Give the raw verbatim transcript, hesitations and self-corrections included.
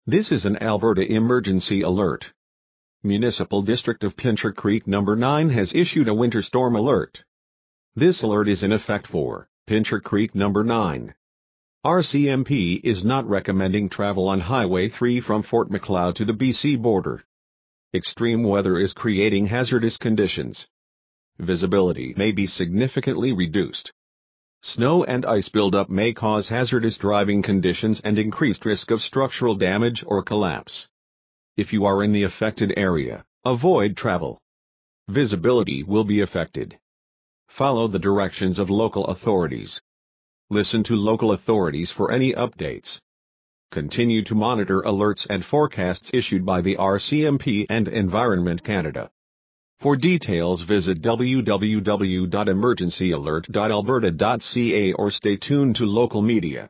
This is an Alberta emergency alert. Municipal District of Pincher Creek Number nine has issued a winter storm alert. This alert is in effect for Pincher Creek Number nine. R C M P is not recommending travel on Highway three from Fort Macleod to the B C border. Extreme weather is creating hazardous conditions. Visibility may be significantly reduced. Snow and ice buildup may cause hazardous driving conditions and increased risk of structural damage or collapse. If you are in the affected area, avoid travel. Visibility will be affected. Follow the directions of local authorities. Listen to local authorities for any updates. Continue to monitor alerts and forecasts issued by the R C M P and Environment Canada. For details, visit w w w dot emergency alert dot alberta dot c a or stay tuned to local media.